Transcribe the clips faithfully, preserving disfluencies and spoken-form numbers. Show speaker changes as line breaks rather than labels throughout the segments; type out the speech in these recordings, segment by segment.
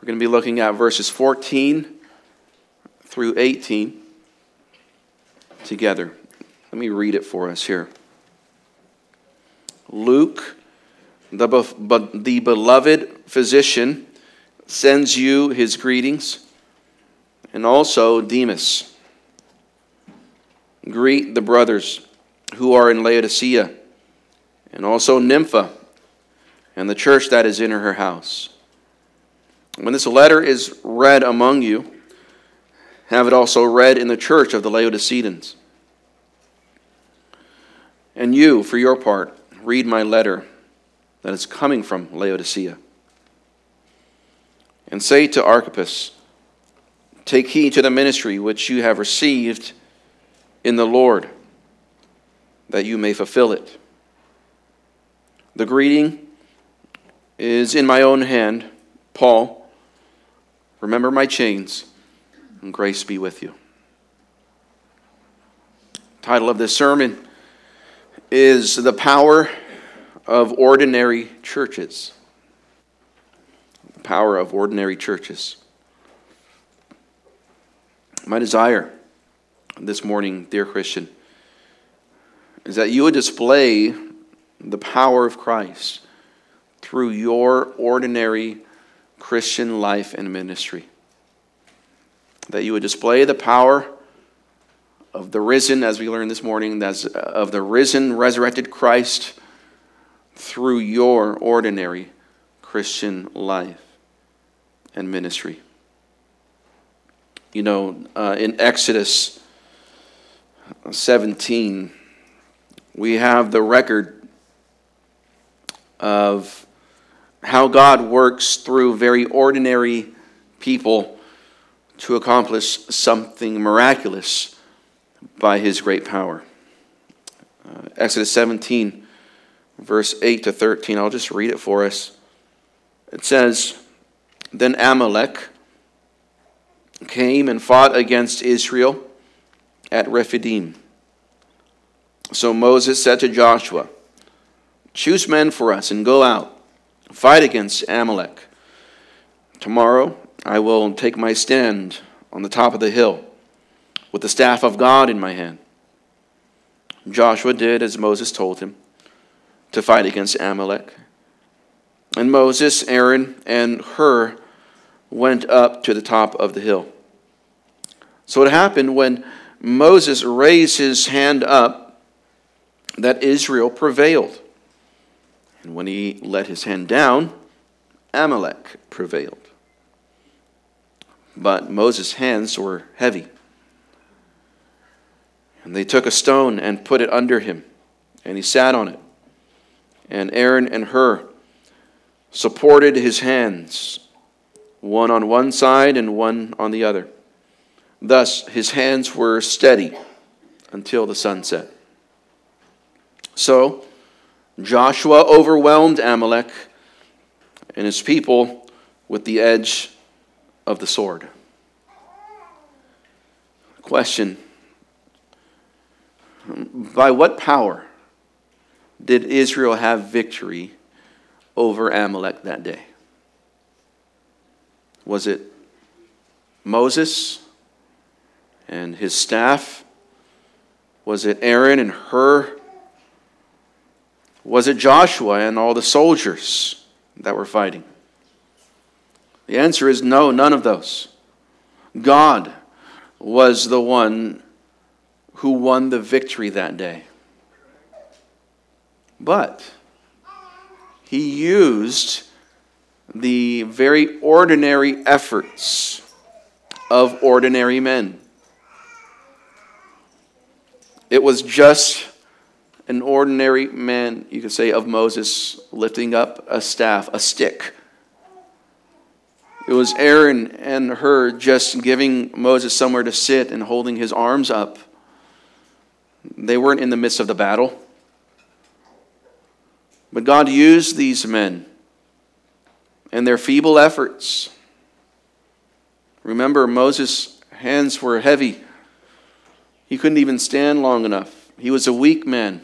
We're going to be looking at verses fourteen through eighteen together. Let me read it for us here. Luke, the, the beloved physician, sends you his greetings, and also Demas. Greet the brothers who are in Laodicea, and also Nympha, and the church that is in her house. When this letter is read among you, have it also read in the church of the Laodiceans. And you, for your part, read my letter that is coming from Laodicea. And say to Archippus, take heed to the ministry which you have received in the Lord, that you may fulfill it. The greeting is in my own hand, Paul. Remember my chains, and grace be with you. Title of this sermon is The Power of Ordinary Churches. The power of ordinary churches. My desire this morning, dear Christian, is that you would display the power of Christ through your ordinary Christian life and ministry. That you would display the power of the risen, as we learned this morning, that's of the risen, resurrected Christ through your ordinary Christian life and ministry. You know, uh, in Exodus seventeen, we have the record of how God works through very ordinary people to accomplish something miraculous by his great power. Uh, Exodus seventeen, verse eight to thirteen, I'll just read it for us. It says, then Amalek came and fought against Israel at Rephidim. So Moses said to Joshua, choose men for us and go out, fight against Amalek. Tomorrow I will take my stand on the top of the hill with the staff of God in my hand. Joshua did as Moses told him to fight against Amalek. And Moses, Aaron, and Hur went up to the top of the hill. So it happened when Moses raised his hand up that Israel prevailed. And when he let his hand down, Amalek prevailed. But Moses' hands were heavy. And they took a stone and put it under him, and he sat on it. And Aaron and Hur supported his hands, one on one side and one on the other. Thus his hands were steady until the sun set. So Joshua overwhelmed Amalek and his people with the edge of the sword. Question: by what power did Israel have victory over Amalek that day? Was it Moses and his staff? Was it Aaron and Hur? Was it Joshua and all the soldiers that were fighting? The answer is no, none of those. God was the one who won the victory that day. But he used the very ordinary efforts of ordinary men. It was just an ordinary man, you could say, of Moses lifting up a staff, a stick. It was Aaron and Hur just giving Moses somewhere to sit and holding his arms up. They weren't in the midst of the battle. But God used these men and their feeble efforts. Remember, Moses' hands were heavy. He couldn't even stand long enough. He was a weak man.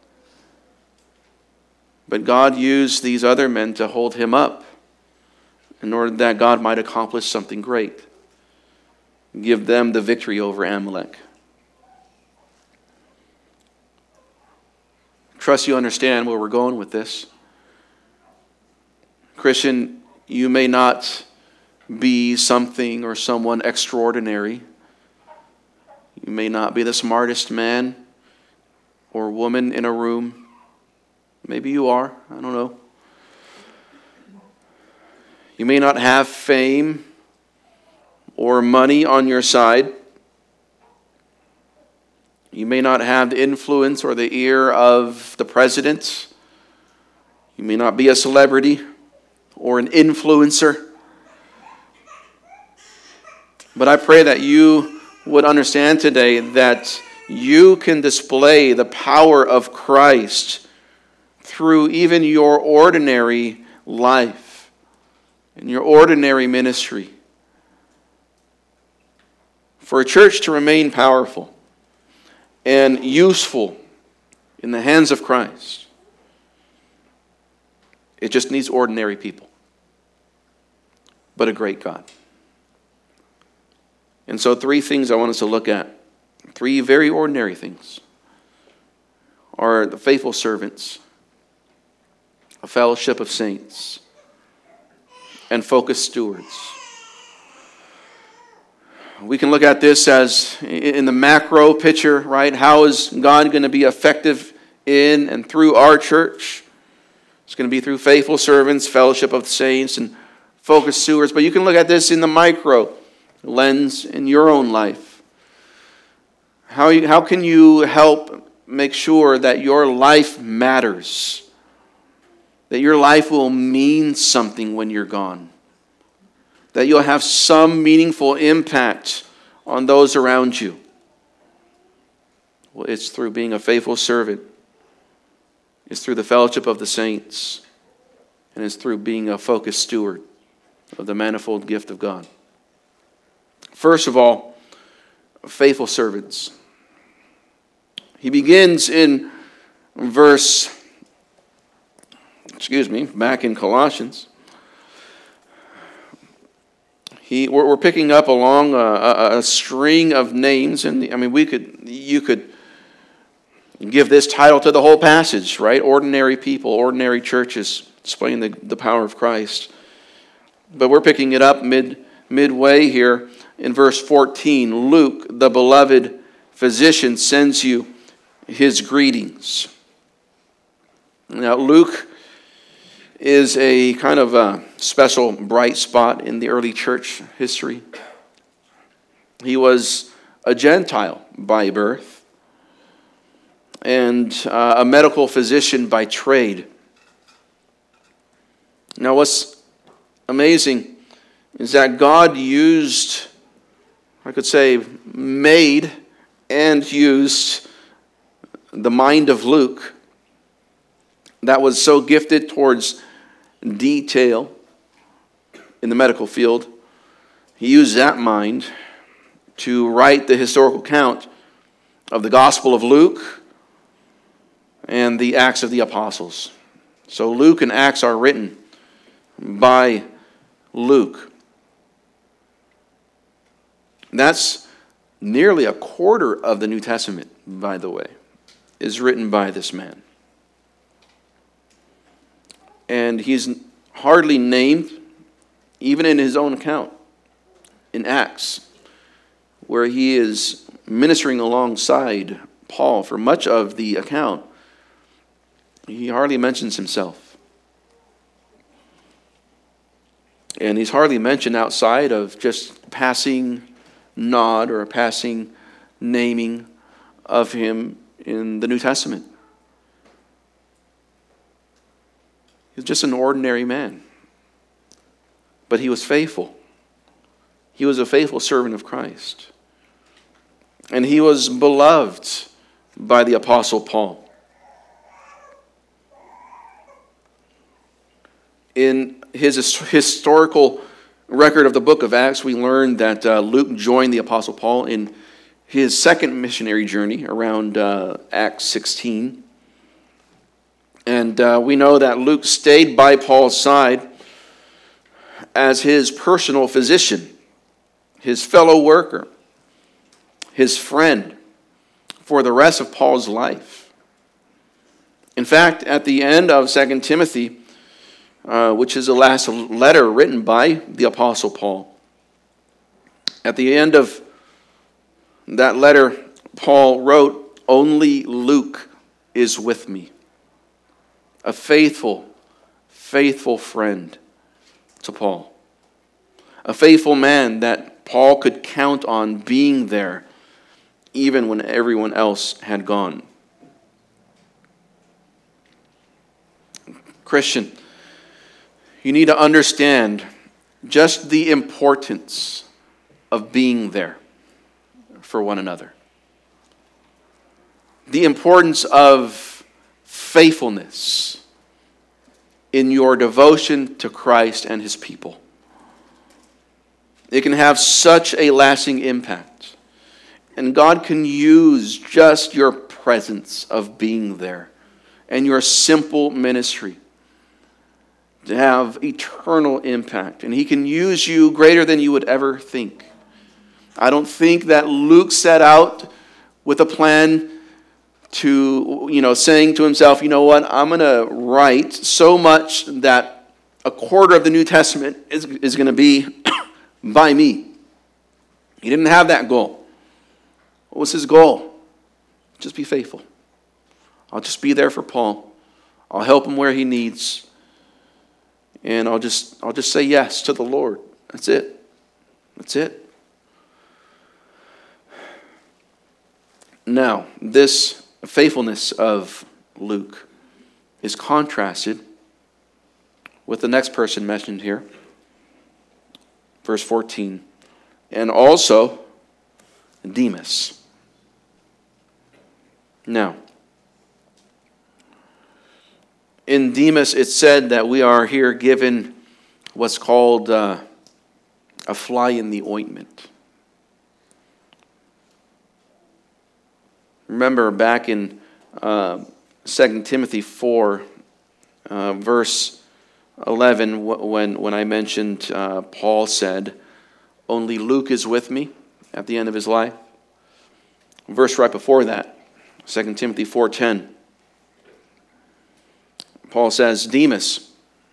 But God used these other men to hold him up. in order that God might accomplish something great. Give them the victory over Amalek. Trust you understand where we're going with this. Christian, you may not be something or someone extraordinary. You may not be the smartest man or woman in a room. Maybe you are. I don't know. You may not have fame or money on your side. You may not have the influence or the ear of the president. You may not be a celebrity or an influencer. But I pray that you would understand today that you can display the power of Christ through even your ordinary life and your ordinary ministry. For a church to remain powerful and useful in the hands of Christ, it just needs ordinary people, but a great God. And so three things I want us to look at, three very ordinary things, are the faithful servants, a fellowship of saints, and focused stewards. We can look at this as in the macro picture, right? How is God going to be effective in and through our church? It's going to be through faithful servants, fellowship of the saints, and focused stewards. But you can look at this in the micro lens in your own life. How, you, how can you help make sure that your life matters? That your life will mean something when you're gone? That you'll have some meaningful impact on those around you? Well, it's through being a faithful servant. It's through the fellowship of the saints. And it's through being a focused steward of the manifold gift of God. First of all, faithful servants. He begins in verse, excuse me, back in Colossians. He, we're, we're picking up along a, a, a string of names, and I mean, we could, you could give this title to the whole passage, right? Ordinary people, ordinary churches, displaying the, the power of Christ. But we're picking it up mid midway here in verse fourteen. Luke, the beloved physician, sends you his greetings. Now, Luke is a kind of a special bright spot in the early church history. He was a Gentile by birth and uh, a medical physician by trade. Now, what's amazing is that God used, I could say, made and used the mind of Luke that was so gifted towards detail in the medical field. He used that mind to write the historical account of the Gospel of Luke and the Acts of the Apostles. So Luke and Acts are written by Luke. That's nearly a quarter of the New Testament, by the way, is written by this man. And he's hardly named, even in his own account, in Acts, where he is ministering alongside Paul for much of the account. He hardly mentions himself. And he's hardly mentioned outside of just passing nod or a passing naming of him in the New Testament. He was just an ordinary man. But he was faithful. He was a faithful servant of Christ. And he was beloved by the Apostle Paul. In his historical record of the book of Acts, we learn that uh, Luke joined the Apostle Paul in his second missionary journey around uh, Acts sixteen. And uh, we know that Luke stayed by Paul's side as his personal physician, his fellow worker, his friend for the rest of Paul's life. In fact, at the end of Second Timothy, uh, which is the last letter written by the Apostle Paul, at the end of that letter, Paul wrote, "Only Luke is with me," a faithful, faithful friend to Paul, a faithful man that Paul could count on being there even when everyone else had gone. Christian, you need to understand just the importance of being there for one another. The importance of faithfulness in your devotion to Christ and his people. It can have such a lasting impact. And God can use just your presence of being there and your simple ministry to have eternal impact. And he can use you greater than you would ever think. I don't think that Luke set out with a plan to, you know, saying to himself, you know what, I'm going to write so much that a quarter of the New Testament is, is going to be by me. He didn't have that goal. What was his goal? Just be faithful. I'll just be there for Paul. I'll help him where he needs. And I'll just I'll just say yes to the Lord. That's it. That's it. Now, this faithfulness of Luke is contrasted with the next person mentioned here. Verse fourteen. And also Demas. Now, in Demas, it's said that we are here given what's called uh, a fly in the ointment. Remember back in uh, Second Timothy four, uh, verse eleven, when, when I mentioned uh, Paul said, "Only Luke is with me," at the end of his life. Verse right before that, Second Timothy four ten. Paul says, "Demas,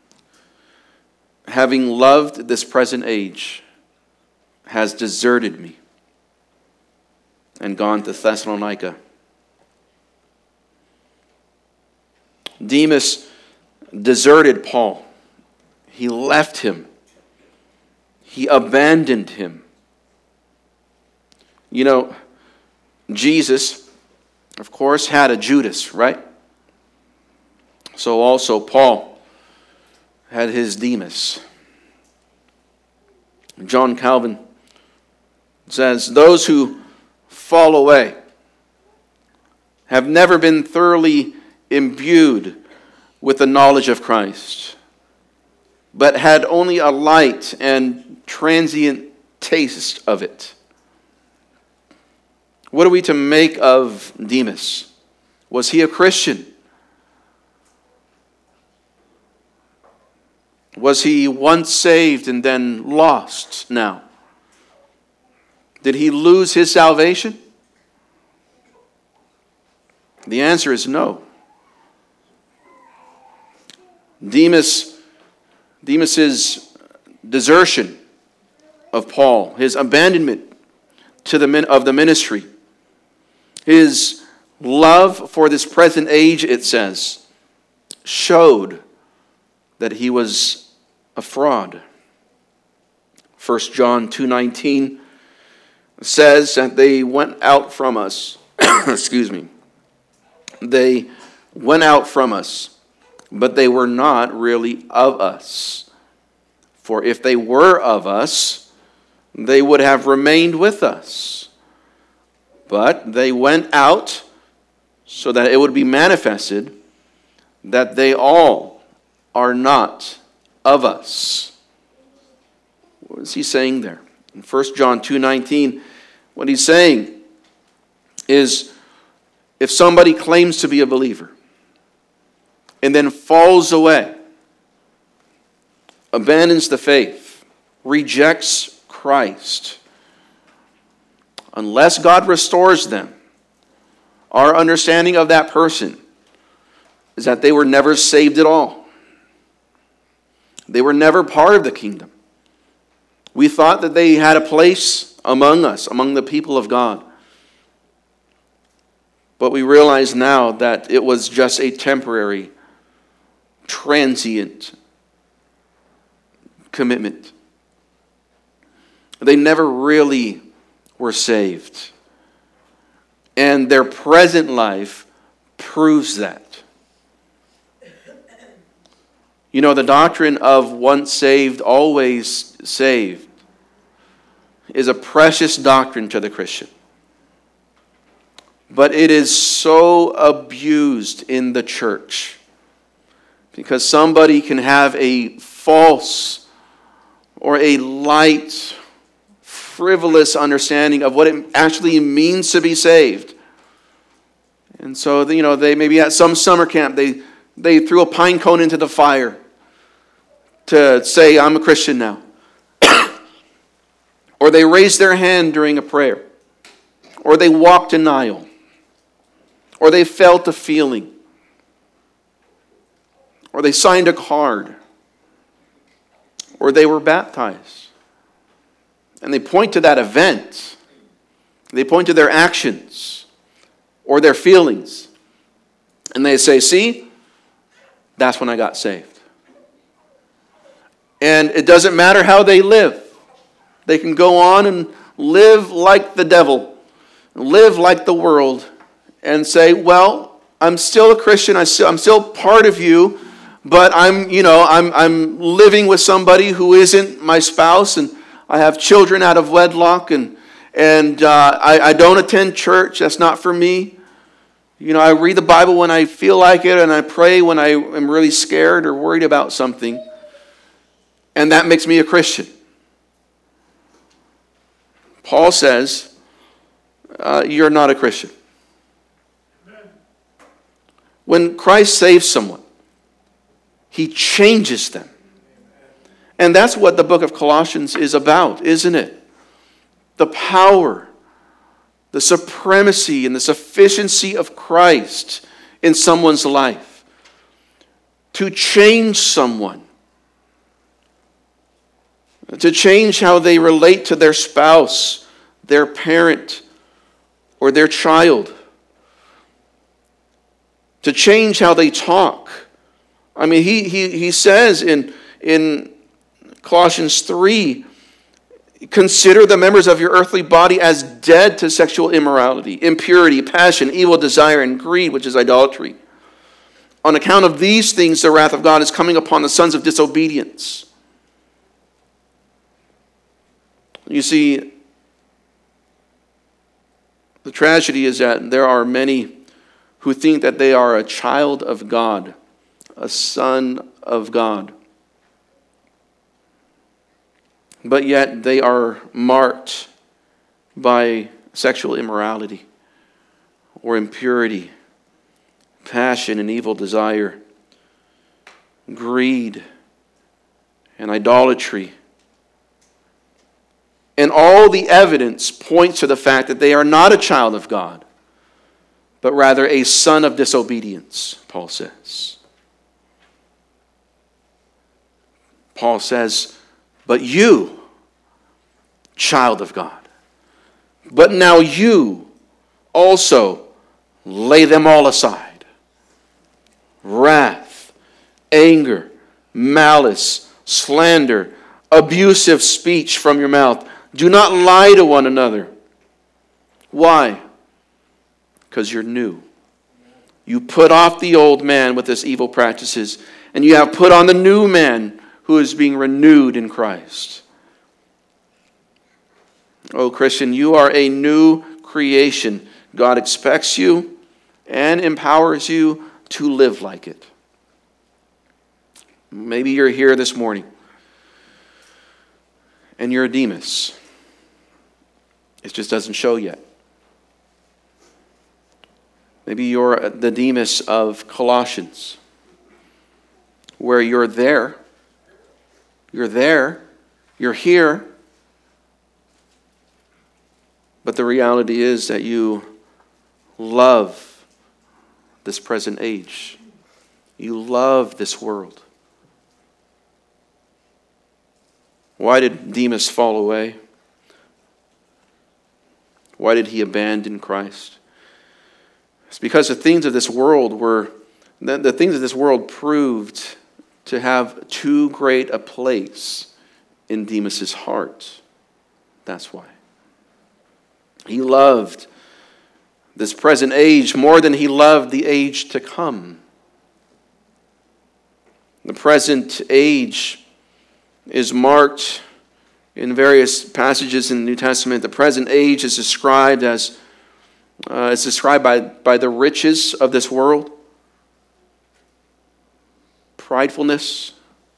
having loved this present age, has deserted me and gone to Thessalonica." Demas deserted Paul. He left him. He abandoned him. You know, Jesus, of course, had a Judas, right? So also Paul had his Demas. John Calvin says, "Those who fall away have never been thoroughly imbued with the knowledge of Christ, but had only a light and transient taste of it." What are we to make of Demas? Was he a Christian? Was he once saved and then lost now? Did he lose his salvation? The answer is no. Demas, Demas's desertion of Paul, his abandonment to the of the ministry, his love for this present age, it says, showed that he was a fraud. First John two nineteen says that they went out from us. Excuse me. They went out from us, but they were not really of us. For if they were of us, they would have remained with us. But they went out so that it would be manifested that they all are not of us. What is he saying there? In First John two nineteen, what he's saying is, if somebody claims to be a believer and then falls away, abandons the faith, rejects Christ, unless God restores them, our understanding of that person is that they were never saved at all. They were never part of the kingdom. We thought that they had a place among us, among the people of God. But we realize now that it was just a temporary, transient commitment. They never really were saved. And their present life proves that. You know, the doctrine of once saved, always saved is a precious doctrine to the Christian. But it is so abused in the church because somebody can have a false or a light, frivolous understanding of what it actually means to be saved. And so, you know, they maybe at some summer camp, they, they threw a pine cone into the fire to say, I'm a Christian now. Or they raised their hand during a prayer. Or they walked an aisle. Or they felt a feeling. Or they signed a card. Or they were baptized. And they point to that event. They point to their actions or their feelings. And they say, see, that's when I got saved. And it doesn't matter how they live. They can go on and live like the devil, live like the world, and say, well, I'm still a Christian, I still, I'm still part of you, but I'm, you know, I'm, I'm living with somebody who isn't my spouse, and I have children out of wedlock, and, and uh, I, I don't attend church, that's not for me. You know, I read the Bible when I feel like it, and I pray when I am really scared or worried about something. And that makes me a Christian. Paul says, uh, you're not a Christian. When Christ saves someone, he changes them. And that's what the book of Colossians is about, isn't it? The power, the supremacy, and the sufficiency of Christ in someone's life to change someone. To change how they relate to their spouse, their parent, or their child. To change how they talk. I mean, he he he says in, in Colossians three, consider the members of your earthly body as dead to sexual immorality, impurity, passion, evil desire, and greed, which is idolatry. On account of these things, the wrath of God is coming upon the sons of disobedience. You see, the tragedy is that there are many who think that they are a child of God, a son of God. But yet they are marked by sexual immorality or impurity, passion and evil desire, greed and idolatry. And all the evidence points to the fact that they are not a child of God, but rather a son of disobedience, Paul says. Paul says, but you, child of God, but now you also lay them all aside. Wrath, anger, malice, slander, abusive speech from your mouth. Do not lie to one another. Why? Because you're new. You put off the old man with his evil practices, and you have put on the new man who is being renewed in Christ. Oh, Christian, you are a new creation. God expects you and empowers you to live like it. Maybe you're here this morning and you're a Demas. It just doesn't show yet. Maybe you're the Demas of Colossians, where you're there, you're there, You're here, but the reality is that you love this present age. You love this world. Why did Demas fall away? Why did he abandon Christ? It's because the things of this world were, the, the things of this world proved to have too great a place in Demas's heart. That's why. He loved this present age more than he loved the age to come. The present age is marked in various passages in the New Testament. The present age is described as uh, is described by, by the riches of this world, pridefulness,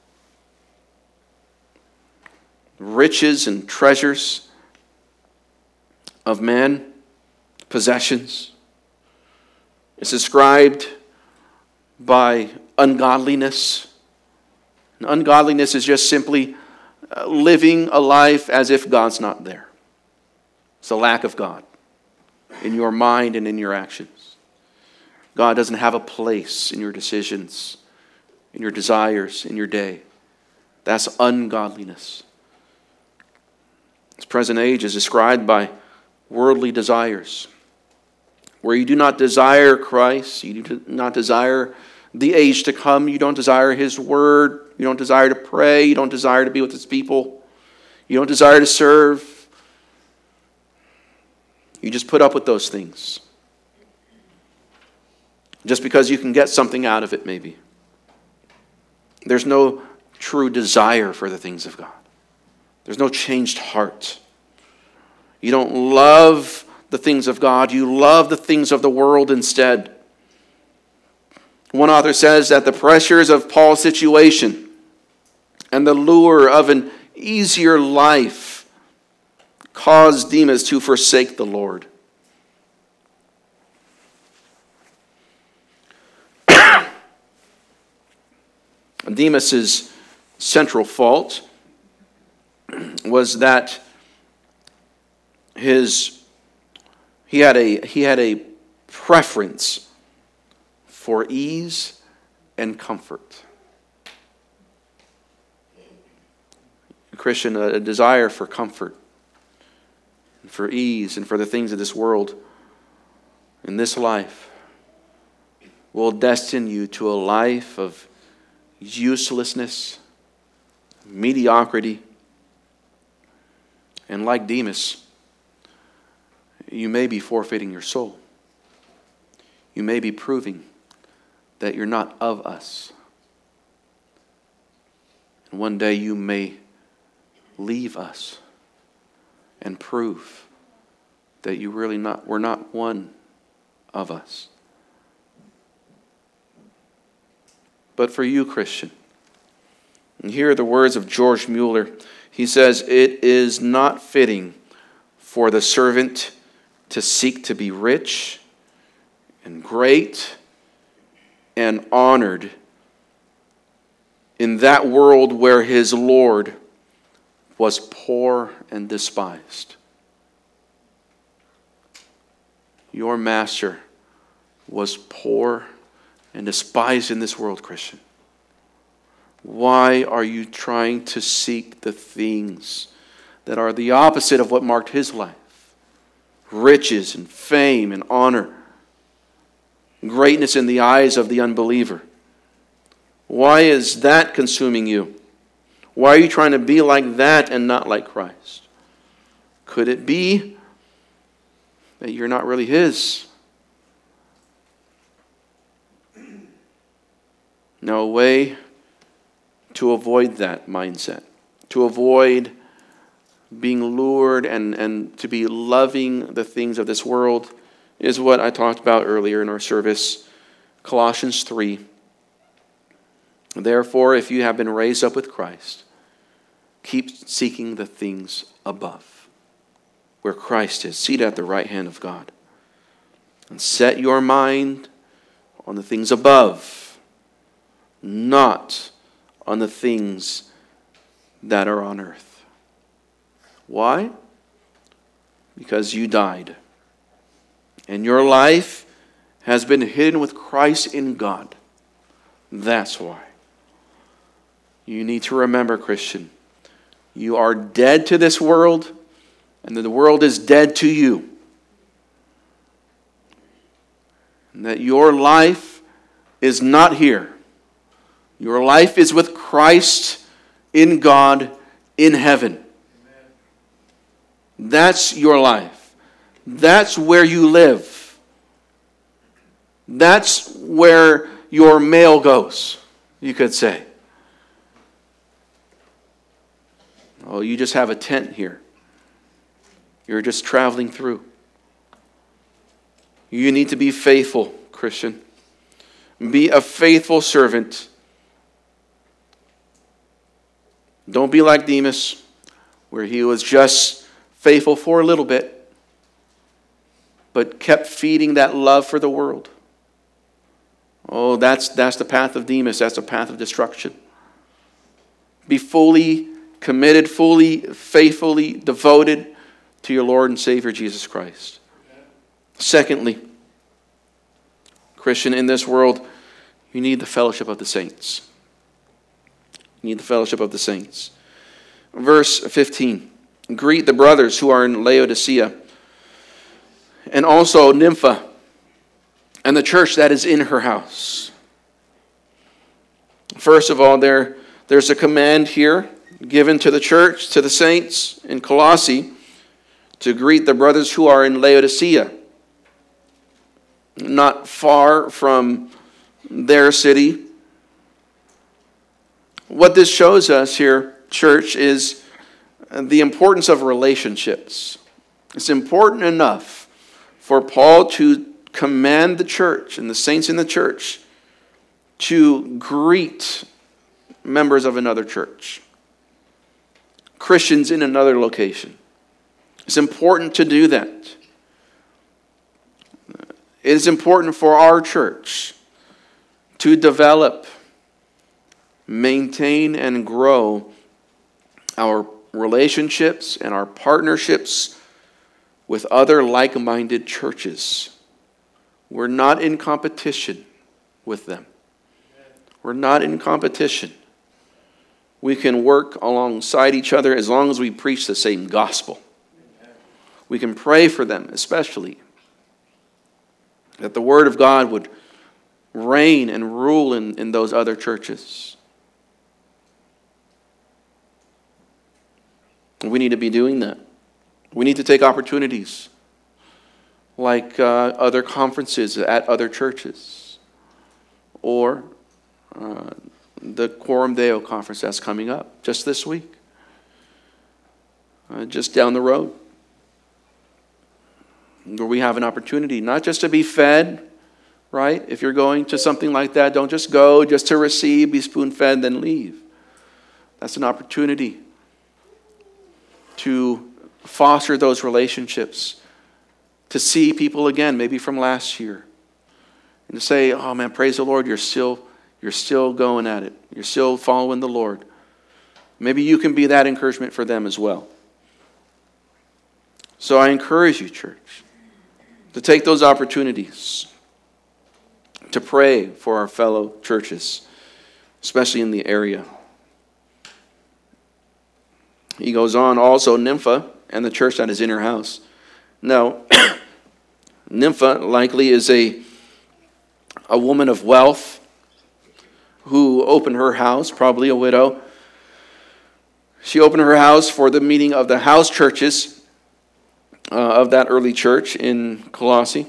riches and treasures of man, possessions. It's described by ungodliness. And ungodliness is just simply uh, living a life as if God's not there. It's a lack of God in your mind and in your actions. God doesn't have a place in your decisions, in your desires, in your day. That's ungodliness. This present age is described by worldly desires, where you do not desire Christ, you do not desire the age to come, you don't desire His Word, you don't desire to pray, you don't desire to be with His people, you don't desire to serve. You just put up with those things. Just because you can get something out of it, maybe. There's no true desire for the things of God. There's no changed heart. You don't love the things of God. You love the things of the world instead. One author says that the pressures of Paul's situation and the lure of an easier life caused Demas to forsake the Lord. Demas's central fault was that his he had a he had a preference for ease and comfort. A Christian, a desire for comfort, and for ease, and for the things of this world in this life will destine you to a life of uselessness, mediocrity, and like Demas, you may be forfeiting your soul. You may be proving that you're not of us. And one day you may leave us and prove that you really not were not one of us. But for you, Christian, and here are the words of George Mueller. He says, "It is not fitting for the servant to seek to be rich and great and honored in that world where his Lord was poor and despised." Your master was poor and despised in this world, Christian. Why are you trying to seek the things that are the opposite of what marked his life? Riches and fame and honor. Greatness in the eyes of the unbeliever. Why is that consuming you? Why are you trying to be like that and not like Christ? Could it be that you're not really his? Now, a way to avoid that mindset, to avoid being lured and, and to be loving the things of this world, is what I talked about earlier in our service, Colossians three. Therefore, if you have been raised up with Christ, keep seeking the things above, where Christ is, seated at the right hand of God. And set your mind on the things above, not on the things that are on earth. Why? Because you died. And your life has been hidden with Christ in God. That's why. You need to remember, Christian, you are dead to this world, and that the world is dead to you. And that your life is not here. Your life is with Christ in God in heaven. That's your life. That's where you live. That's where your mail goes, you could say. Oh, you just have a tent here. You're just traveling through. You need to be faithful, Christian. Be a faithful servant. Don't be like Demas, where he was just faithful for a little bit, but kept feeding that love for the world. Oh, that's, that's the path of Demas. That's the path of destruction. Be fully committed, fully, faithfully devoted to your Lord and Savior Jesus Christ. Secondly, Christian, in this world, you need the fellowship of the saints. You need the fellowship of the saints. Verse fifteen. Greet the brothers who are in Laodicea, and also Nympha, and the church that is in her house. First of all, there, there's a command here given to the church, to the saints in Colossae, to greet the brothers who are in Laodicea, not far from their city. What this shows us here, church, is the importance of relationships. It's important enough for Paul to command the church and the saints in the church to greet members of another church, Christians in another location. It's important to do that. It is important for our church to develop, maintain, and grow our relationships and our partnerships with other like-minded churches. We're not in competition with them. We're not in competition. We can work alongside each other as long as we preach the same gospel. We can pray for them, especially, that the Word of God would reign and rule in, in those other churches. We need to be doing that. We need to take opportunities like uh, other conferences at other churches, or uh, the Quorum Deo conference that's coming up just this week, uh, just down the road, where we have an opportunity not just to be fed, right? If you're going to something like that, don't just go just to receive, be spoon-fed, then leave. That's an opportunity to foster those relationships, to see people again, maybe from last year, and to say, oh man, praise the Lord, you're still, you're still going at it. You're still following the Lord. Maybe you can be that encouragement for them as well. So I encourage you, church, to take those opportunities to pray for our fellow churches, especially in the area. He goes on, also Nympha and the church that is in her house. Now, Nympha likely is a, a woman of wealth who opened her house, probably a widow. She opened her house for the meeting of the house churches uh, of that early church in Colossae.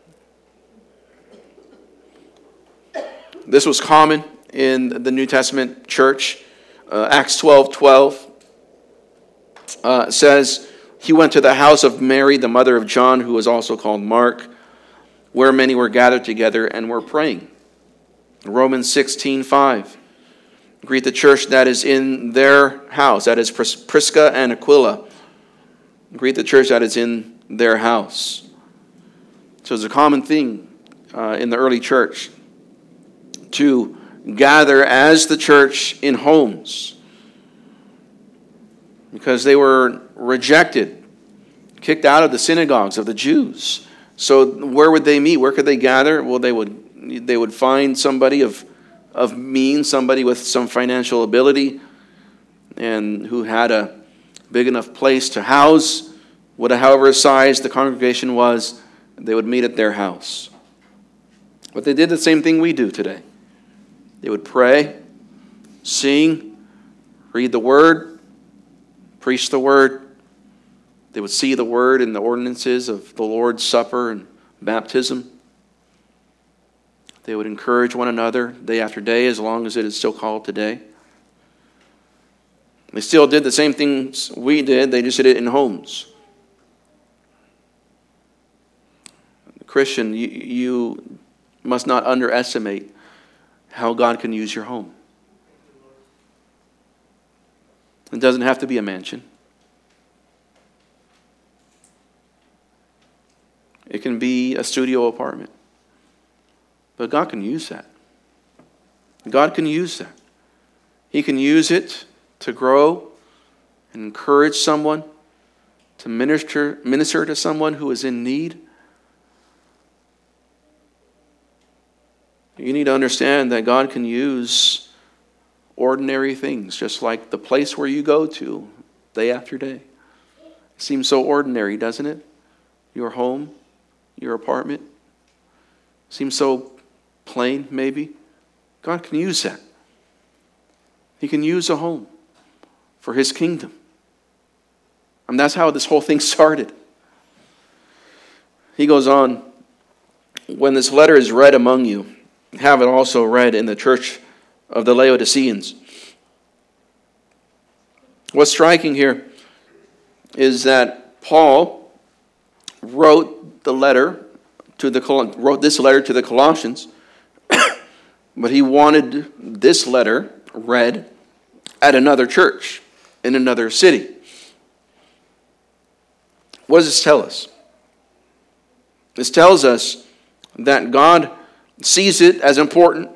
This was common in the New Testament church. Uh, Acts twelve twelve uh, says, he went to the house of Mary, the mother of John, who was also called Mark, where many were gathered together and were praying. Romans sixteen five. Greet the church that is in their house. That is Pris- Prisca and Aquila. Greet the church that is in their house. So it's a common thing uh, in the early church to gather as the church in homes. because they were rejected, kicked out of the synagogues of the Jews. So where would they meet? Where could they gather? Well, they would they would find somebody of of means, somebody with some financial ability, and who had a big enough place to house, whatever size the congregation was. They would meet at their house. But they did the same thing we do today. They would pray, sing, read the Word, preach the Word. They would see the Word in the ordinances of the Lord's Supper and baptism. They would encourage one another day after day, as long as it is still called today. They still did the same things we did. They just did it in homes. Christian, you, you must not underestimate how God can use your home. It doesn't have to be a mansion. It can be a studio apartment. But God can use that. God can use that. He can use it to grow and encourage someone, to minister, minister to someone who is in need. You need to understand that God can use ordinary things, just like the place where you go to day after day. It seems so ordinary, doesn't it? Your home, your apartment. Seems so plain, maybe. God can use that. He can use a home for His kingdom. And that's how this whole thing started. He goes on, when this letter is read among you, have it also read in the church of the Laodiceans. What's striking here is that Paul wrote the letter to the wrote this letter to the Colossians, but he wanted this letter read at another church in another city. What does this tell us? This tells us that God sees it as important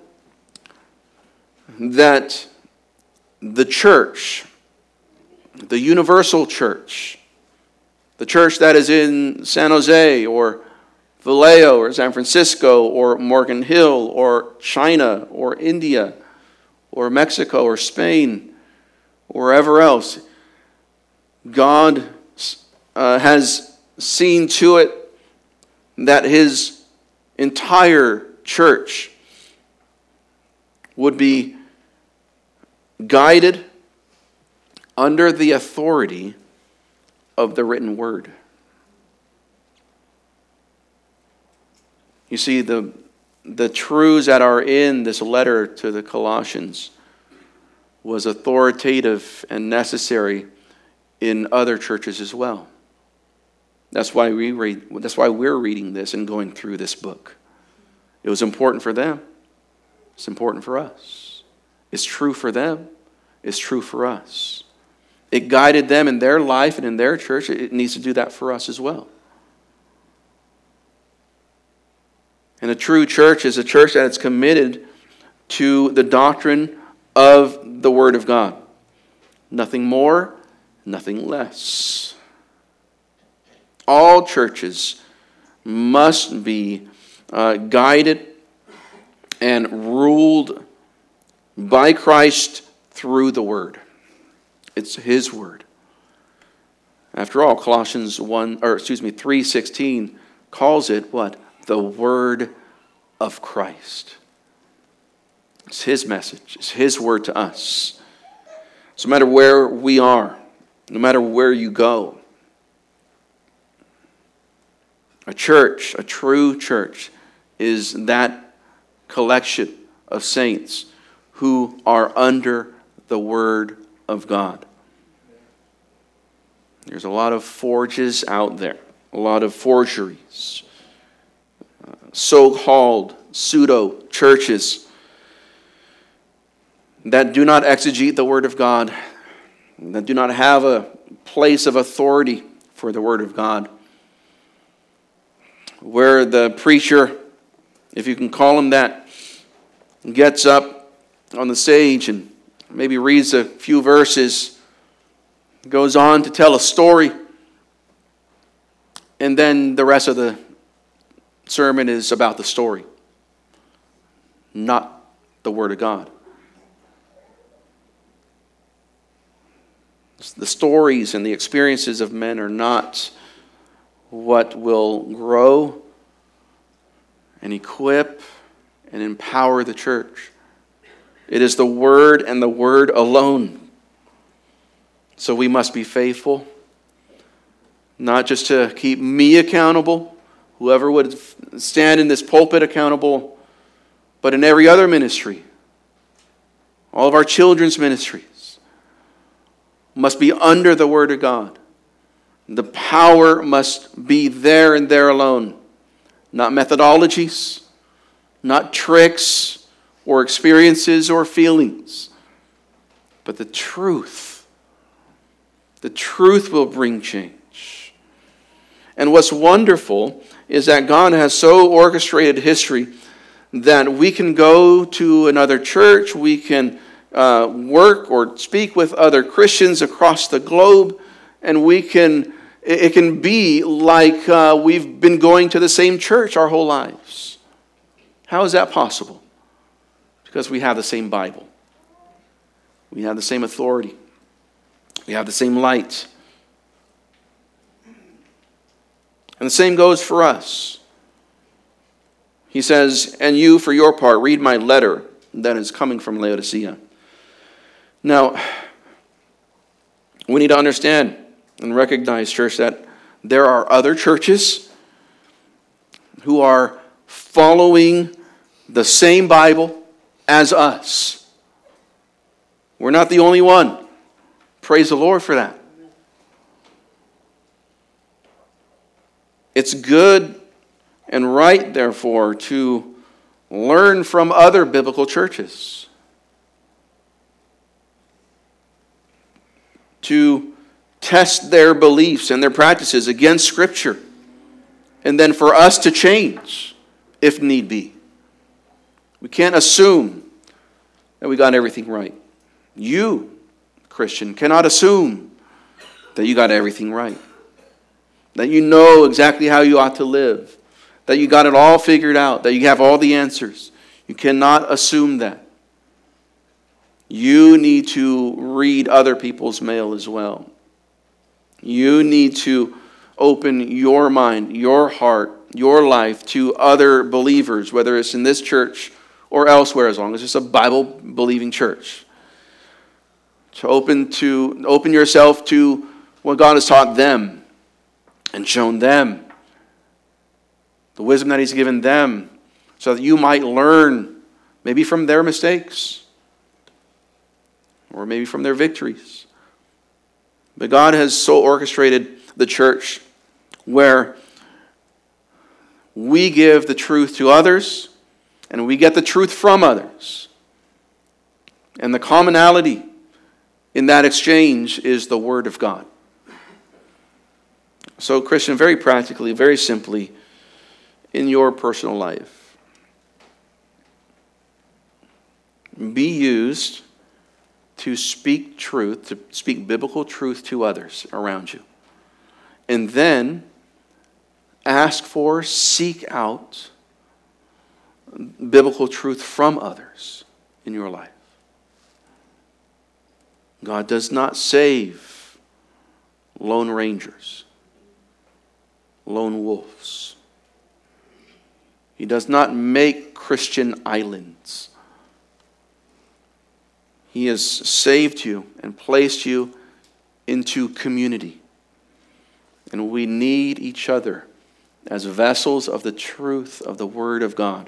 that the church, the universal church, the church that is in San Jose or Vallejo or San Francisco or Morgan Hill or China or India or Mexico or Spain or wherever else, God uh, has seen to it that His entire church would be guided under the authority of the written word. You see, the, the truths that are in this letter to the Colossians was authoritative and necessary in other churches as well. That's why we read, that's why we're reading this and going through this book. It was important for them. It's important for us. It's true for them. It's true for us. It guided them in their life and in their church. It needs to do that for us as well. And a true church is a church that is committed to the doctrine of the Word of God. Nothing more, nothing less. All churches must be uh, guided and ruled by Christ through the Word. It's His Word. After all, Colossians one, or excuse me, three sixteen calls it what? The Word of Christ. It's His message. It's His word to us. So no matter where we are, no matter where you go, a church, a true church, is that collection of saints who are under the Word of God. There's a lot of forges out there, a lot of forgeries, uh, so-called pseudo-churches that do not exegete the Word of God, that do not have a place of authority for the Word of God, where the preacher, if you can call him that, gets up on the stage and maybe reads a few verses, goes on to tell a story, and then the rest of the sermon is about the story, not the Word of God. The stories and the experiences of men are not what will grow and equip and empower the church. It is the Word and the Word alone. So we must be faithful, not just to keep me accountable, whoever would stand in this pulpit accountable, but in every other ministry. All of our children's ministries must be under the Word of God. The power must be there and there alone. Not methodologies, not tricks or experiences or feelings, but the truth. The truth will bring change. And what's wonderful is that God has so orchestrated history that we can go to another church, we can uh, work or speak with other Christians across the globe, and we can, it can be like uh, we've been going to the same church our whole lives. How is that possible? Because we have the same Bible. We have the same authority. We have the same light. And the same goes for us. He says, and you, for your part, read my letter that is coming from Laodicea. Now, we need to understand and recognize, church, that there are other churches who are following the same Bible as us. We're not the only one. Praise the Lord for that. It's good and right, therefore, to learn from other biblical churches. To test their beliefs and their practices against Scripture. And then for us to change, if need be. We can't assume that we got everything right. You, Christian, cannot assume that you got everything right. That you know exactly how you ought to live. That you got it all figured out. That you have all the answers. You cannot assume that. You need to read other people's mail as well. You need to open your mind, your heart, your life to other believers, whether it's in this church or elsewhere, as long as it's a Bible-believing church. To open to open yourself to what God has taught them and shown them, the wisdom that He's given them, so that you might learn maybe from their mistakes or maybe from their victories. But God has so orchestrated the church where we give the truth to others and we get the truth from others. And the commonality in that exchange is the Word of God. So, Christian, very practically, very simply, in your personal life, be used to speak truth, to speak biblical truth to others around you. And then ask for, seek out biblical truth from others in your life. God does not save lone rangers, lone wolves. He does not make Christian islands. He has saved you and placed you into community. And we need each other as vessels of the truth of the Word of God.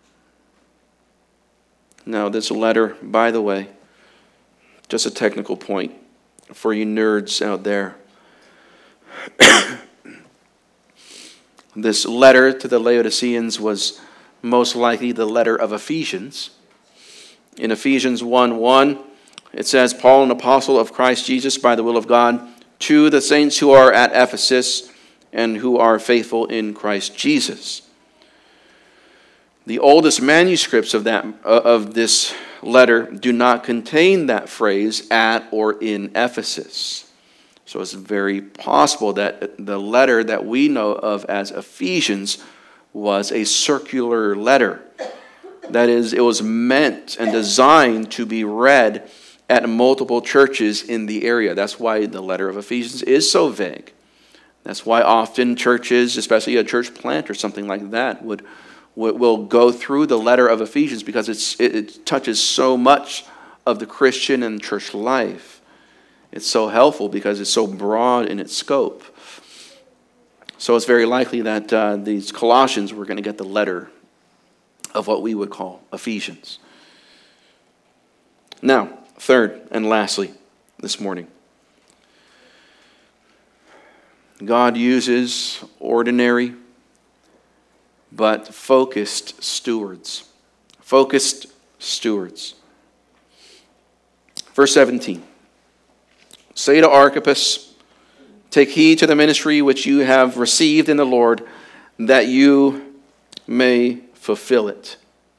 Now, this letter, by the way, just a technical point for you nerds out there. This letter to the Laodiceans was most likely the letter of Ephesians. In Ephesians one one, it says, Paul, an apostle of Christ Jesus by the will of God, to the saints who are at Ephesus and who are faithful in Christ Jesus. The oldest manuscripts of that of this letter do not contain that phrase, at or in Ephesus. So it's very possible that the letter that we know of as Ephesians was a circular letter. That is, it was meant and designed to be read at multiple churches in the area. That's why the letter of Ephesians is so vague. That's why often churches, especially a church plant or something like that, would, would will go through the letter of Ephesians because it's it, it touches so much of the Christian and church life. It's so helpful because it's so broad in its scope. So it's very likely that uh, these Colossians were going to get the letter of what we would call Ephesians. Now, third and lastly, this morning, God uses ordinary but focused stewards. Focused stewards. Verse seventeen. Say to Archippus, take heed to the ministry which you have received in the Lord, that you may fulfill it.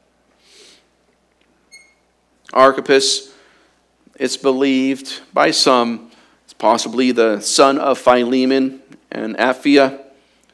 Archippus, it's believed by some, it's possibly the son of Philemon and Apphia,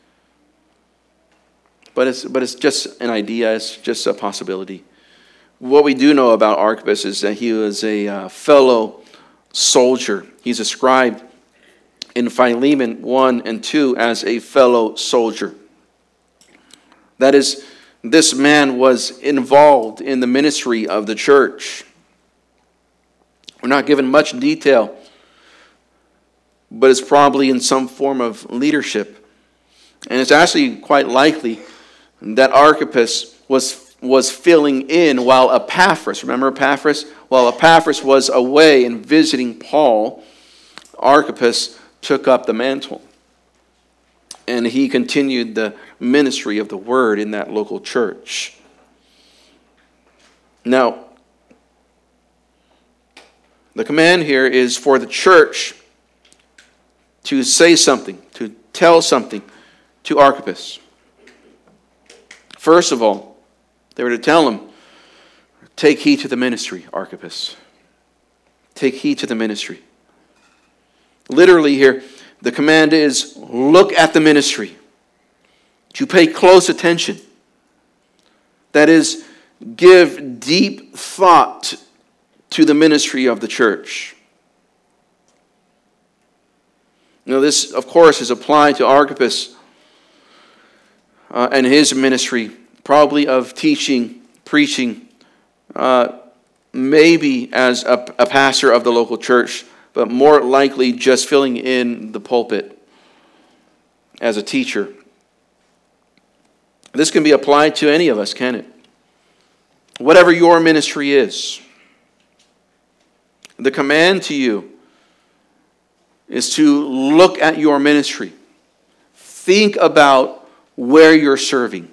but it's, but it's just an idea, it's just a possibility. What we do know about Archippus is that he was a uh, fellow soldier. He's described in Philemon one and two as a fellow soldier. That is, this man was involved in the ministry of the church. We're not given much detail, but it's probably in some form of leadership. And it's actually quite likely that Archippus was, was filling in while Epaphras, remember Epaphras? While Epaphras was away and visiting Paul, Archippus took up the mantle. And he continued the ministry of the word in that local church. Now, the command here is for the church to say something, to tell something to Archippus. First of all, they were to tell him, take heed to the ministry, Archippus. Take heed to the ministry. Literally here, the command is, look at the ministry. To pay close attention. That is, give deep thought to the ministry of the church. Now this, of course, is applied to Archippus uh, and his ministry, probably of teaching, preaching, uh, maybe as a, a pastor of the local church, but more likely just filling in the pulpit as a teacher. This can be applied to any of us, can it? Whatever your ministry is, the command to you is to look at your ministry. Think about where you're serving.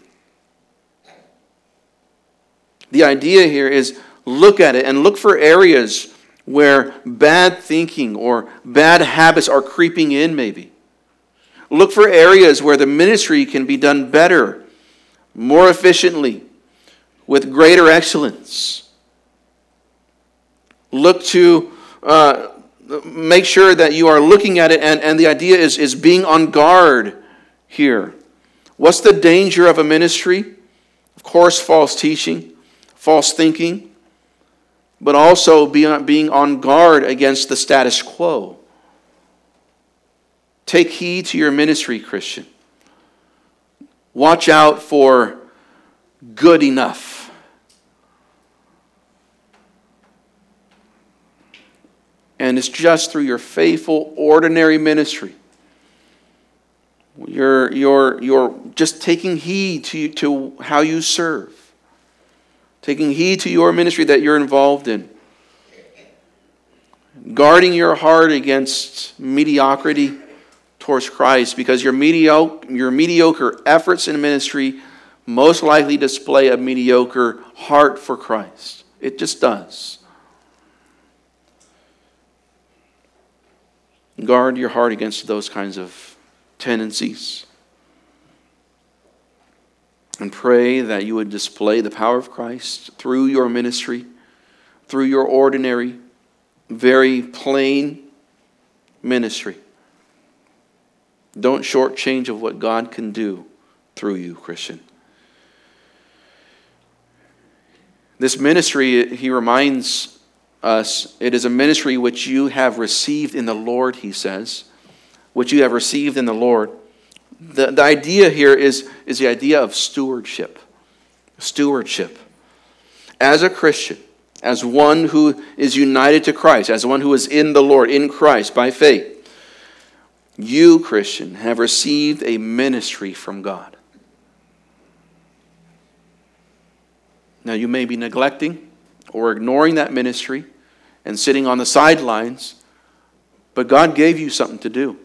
The idea here is look at it and look for areas where bad thinking or bad habits are creeping in maybe. Look for areas where the ministry can be done better, more efficiently, with greater excellence. Look to uh, make sure that you are looking at it, and, and the idea is, is being on guard here. What's the danger of a ministry? Of course, false teaching, false thinking, but also being, being on guard against the status quo. Take heed to your ministry, Christian. Watch out for good enough. And it's just through your faithful, ordinary ministry. You're, you're, you're just taking heed to, to how you serve. Taking heed to your ministry that you're involved in. Guarding your heart against mediocrity towards Christ, because your mediocre, your mediocre efforts in ministry most likely display a mediocre heart for Christ. It just does. Guard your heart against those kinds of tendencies. And pray that you would display the power of Christ through your ministry, through your ordinary, very plain ministry. Don't shortchange of what God can do through you, Christian. This ministry, he reminds us, it is a ministry which you have received in the Lord, he says, which you have received in the Lord. The, the idea here is, is the idea of stewardship. Stewardship. As a Christian, as one who is united to Christ, as one who is in the Lord, in Christ, by faith, you, Christian, have received a ministry from God. Now, you may be neglecting or ignoring that ministry and sitting on the sidelines, but God gave you something to do,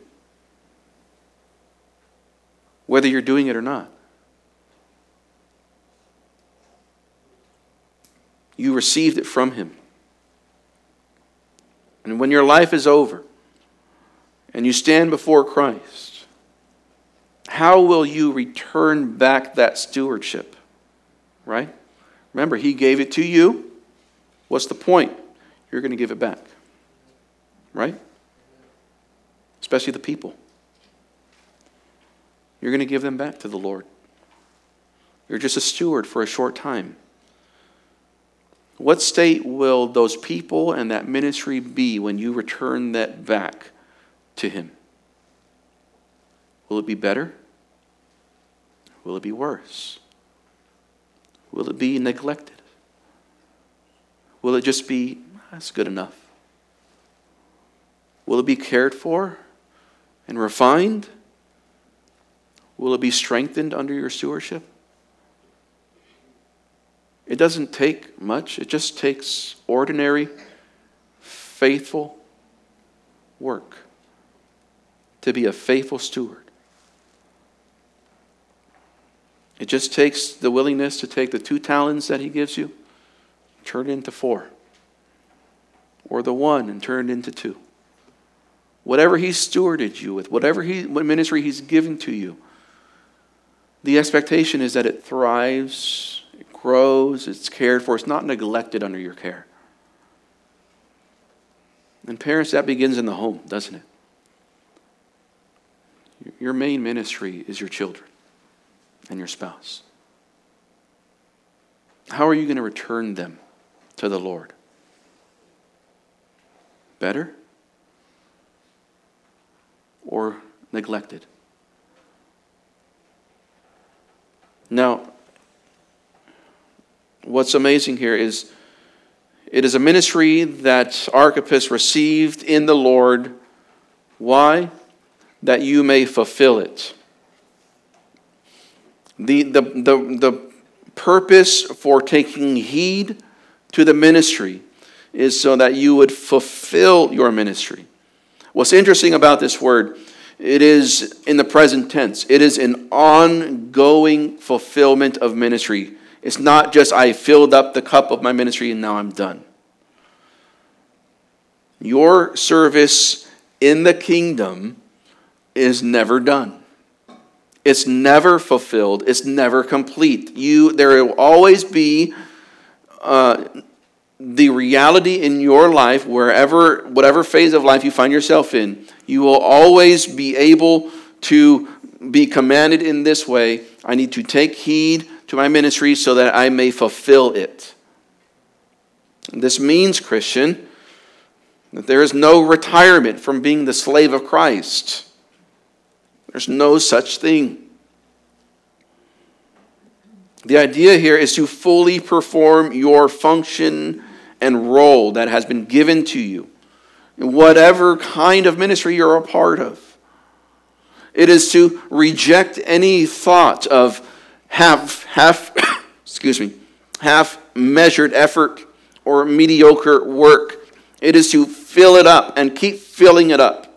whether you're doing it or not. You received it from him. And when your life is over and you stand before Christ, how will you return back that stewardship? Right? Remember, he gave it to you. What's the point? You're going to give it back. Right? Especially the people. You're going to give them back to the Lord. You're just a steward for a short time. What state will those people and that ministry be when you return that back to him? Will it be better? Will it be worse? Will it be neglected? Will it just be, that's good enough? Will it be cared for and refined? Will it be strengthened under your stewardship? It doesn't take much. It just takes ordinary, faithful work to be a faithful steward. It just takes the willingness to take the two talents that he gives you, turn it into four. Or the one and turn it into two. Whatever he's stewarded you with, whatever he, what ministry he's given to you, the expectation is that it thrives, it grows, it's cared for, it's not neglected under your care. And parents, that begins in the home, doesn't it? Your main ministry is your children and your spouse. How are you going to return them to the Lord? Better or neglected? Now, what's amazing here is it is a ministry that Archippus received in the Lord. Why? That you may fulfill it. The, the, the, the purpose for taking heed to the ministry is so that you would fulfill your ministry. What's interesting about this word, it is in the present tense. It is an ongoing fulfillment of ministry. It's not just I filled up the cup of my ministry and now I'm done. Your service in the kingdom is never done. It's never fulfilled. It's never complete. You, there will always be uh, the reality in your life, wherever, whatever phase of life you find yourself in, you will always be able to be commanded in this way. I need to take heed to my ministry so that I may fulfill it. This means, Christian, that there is no retirement from being the slave of Christ. There's no such thing. The idea here is to fully perform your function and role that has been given to you in whatever kind of ministry you're a part of. It is to reject any thought of half, half, excuse me, half measured effort or mediocre work. It is to fill it up and keep filling it up.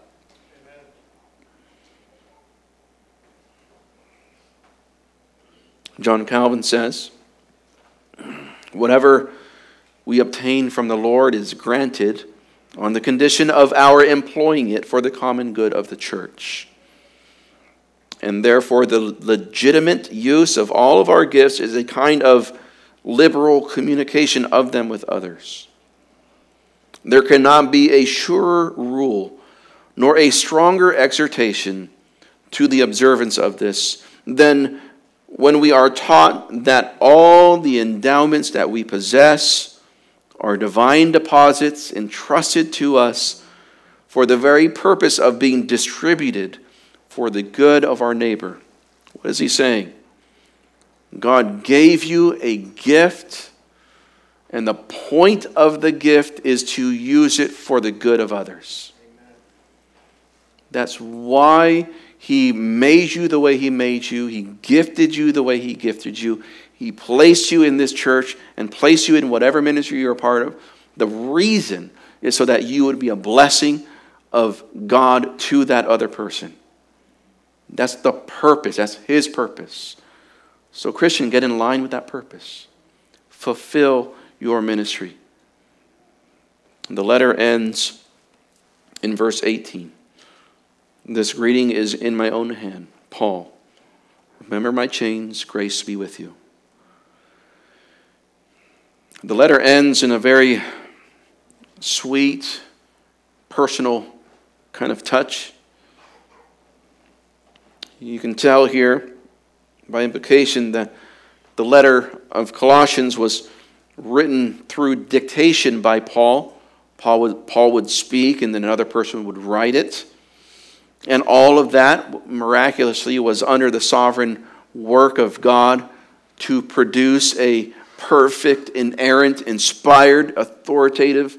John Calvin says, whatever we obtain from the Lord is granted on the condition of our employing it for the common good of the church. And therefore, the legitimate use of all of our gifts is a kind of liberal communication of them with others. There cannot be a surer rule, nor a stronger exhortation to the observance of this, then when we are taught that all the endowments that we possess are divine deposits entrusted to us for the very purpose of being distributed for the good of our neighbor, what is he saying? God gave you a gift, and the point of the gift is to use it for the good of others. Amen. That's why he made you the way he made you. He gifted you the way he gifted you. He placed you in this church and placed you in whatever ministry you're a part of. The reason is so that you would be a blessing of God to that other person. That's the purpose. That's his purpose. So, Christian, get in line with that purpose. Fulfill your ministry. The letter ends in verse eighteen. This greeting is in my own hand. Paul, remember my chains, grace be with you. The letter ends in a very sweet, personal kind of touch. You can tell here by implication that the letter of Colossians was written through dictation by Paul. Paul would, Paul would speak and then another person would write it. And all of that miraculously was under the sovereign work of God to produce a perfect, inerrant, inspired, authoritative,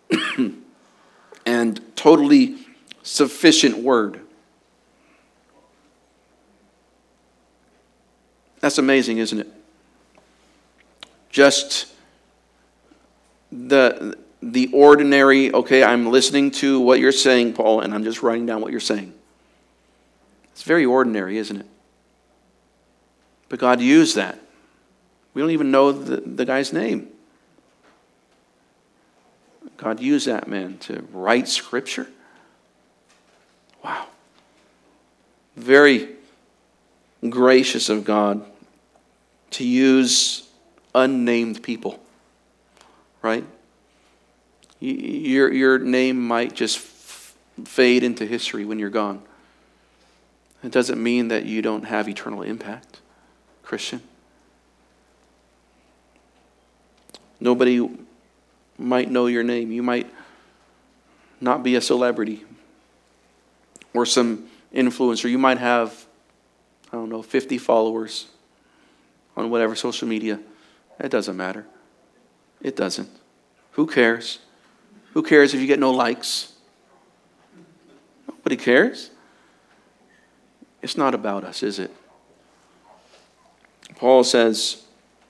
and totally sufficient word. That's amazing, isn't it? Just the, the ordinary, okay, I'm listening to what you're saying, Paul, and I'm just writing down what you're saying. It's very ordinary, isn't it? But God used that. We don't even know the, the guy's name. God used that man to write Scripture. Wow. Very gracious of God to use unnamed people, right? Your, your name might just f- fade into history when you're gone. It doesn't mean that you don't have eternal impact, Christian. Nobody might know your name. You might not be a celebrity or some influencer. You might have, I don't know, fifty followers on whatever social media. It doesn't matter. It doesn't. Who cares? Who cares if you get no likes? Nobody cares. It's not about us, is it? Paul says,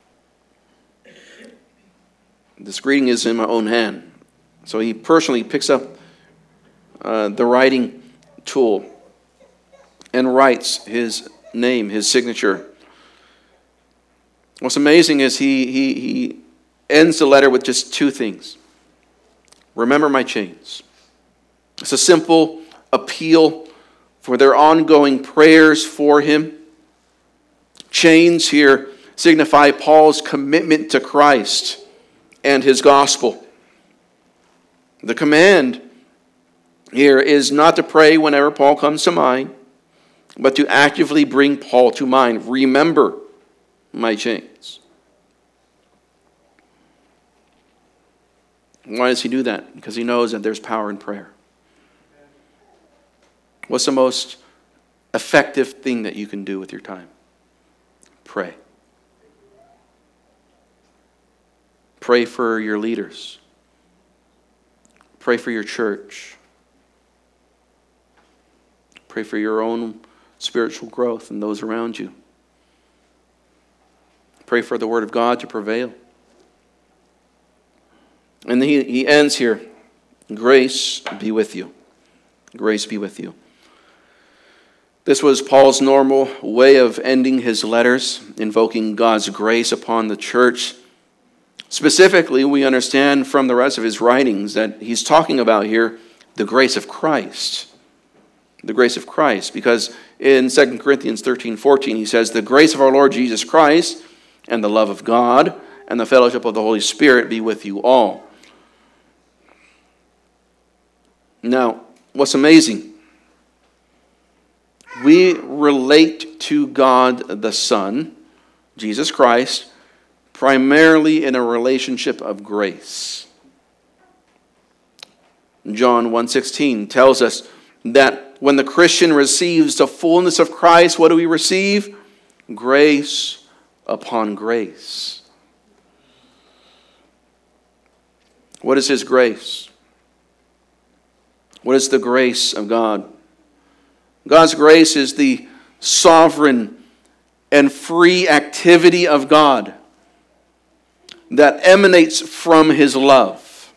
this greeting is in my own hand. So he personally picks up uh, the writing tool and writes his name, his signature. What's amazing is he, he, he ends the letter with just two things. Remember my chains. It's a simple appeal for their ongoing prayers for him. Chains here signify Paul's commitment to Christ and his gospel. The command here is not to pray whenever Paul comes to mind, but to actively bring Paul to mind. Remember my chains. Why does he do that? Because he knows that there's power in prayer. What's the most effective thing that you can do with your time? Pray. Pray for your leaders. Pray for your church. Pray for your own spiritual growth and those around you. Pray for the Word of God to prevail. And he, he ends here. Grace be with you. Grace be with you. This was Paul's normal way of ending his letters, invoking God's grace upon the church. Specifically, we understand from the rest of his writings that he's talking about here the grace of Christ. The grace of Christ. Because in Second Corinthians thirteen fourteen, he says, the grace of our Lord Jesus Christ and the love of God and the fellowship of the Holy Spirit be with you all. Now, what's amazing, We relate to God the Son, Jesus Christ, primarily in a relationship of grace. John one sixteen tells us that when the Christian receives the fullness of Christ, what do we receive? Grace upon grace. What is His grace? What is the grace of God? God's grace is the sovereign and free activity of God that emanates from His love.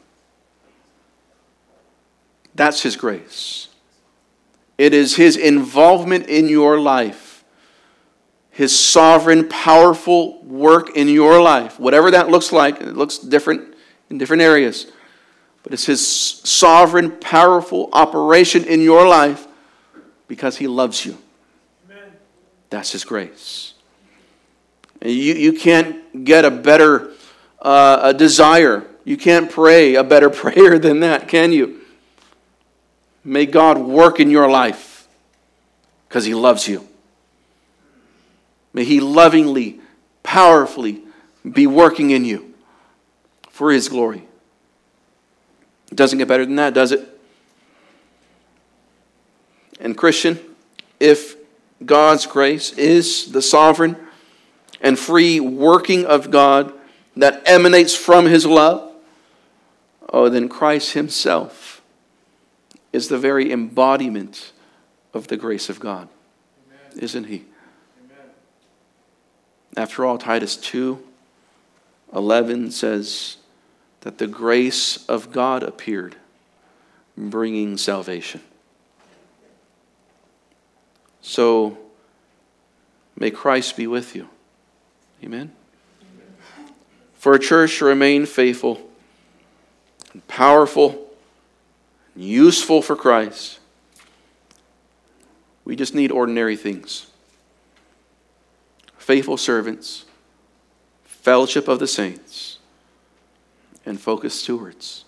That's His grace. It is His involvement in your life, His sovereign, powerful work in your life. Whatever that looks like, it looks different in different areas. But it's His sovereign, powerful operation in your life because He loves you. Amen. That's His grace. You, you can't get a better uh, a desire. You can't pray a better prayer than that, can you? May God work in your life because He loves you. May He lovingly, powerfully be working in you for His glory. It doesn't get better than that, does it? And Christian, if God's grace is the sovereign and free working of God that emanates from His love, oh, then Christ Himself is the very embodiment of the grace of God. Amen. Isn't He? Amen. After all, Titus two eleven says that the grace of God appeared, bringing salvation. So, may Christ be with you. Amen? Amen. For a church to remain faithful, and powerful, and useful for Christ, we just need ordinary things. Faithful servants, fellowship of the saints, and focused stewards.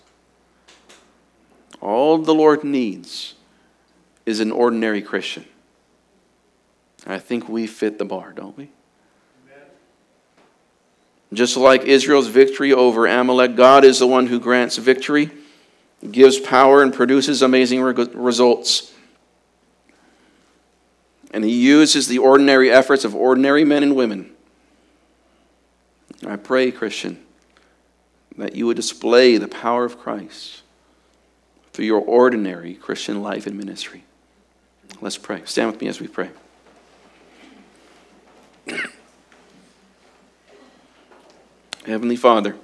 All the Lord needs is an ordinary Christian. I think we fit the bar, don't we? Amen. Just like Israel's victory over Amalek, God is the one who grants victory, gives power, and produces amazing re- results. And He uses the ordinary efforts of ordinary men and women. I pray, Christian, that you would display the power of Christ through your ordinary Christian life and ministry. Let's pray. Stand with me as we pray. Heavenly Father,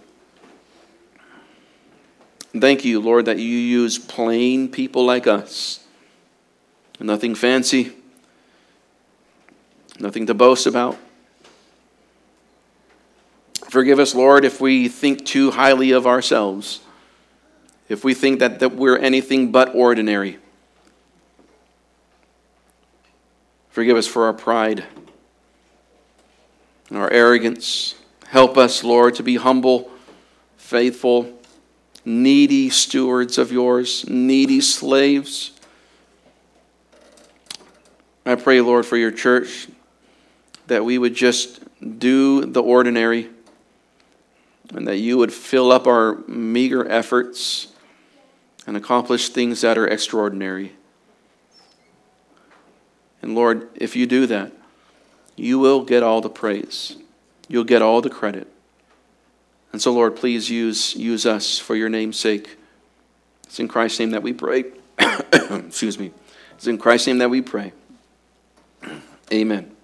thank you, Lord, that you use plain people like us. Nothing fancy, nothing to boast about. Forgive us, Lord, if we think too highly of ourselves, if we think that, that we're anything but ordinary. Forgive us for our pride and our arrogance. Help us, Lord, to be humble, faithful, needy stewards of yours, needy slaves. I pray, Lord, for your church, that we would just do the ordinary, and that you would fill up our meager efforts and accomplish things that are extraordinary. And Lord, if you do that, you will get all the praise. You'll get all the credit. And so, Lord, please use, use us for your name's sake. It's in Christ's name that we pray. Excuse me. It's in Christ's name that we pray. Amen.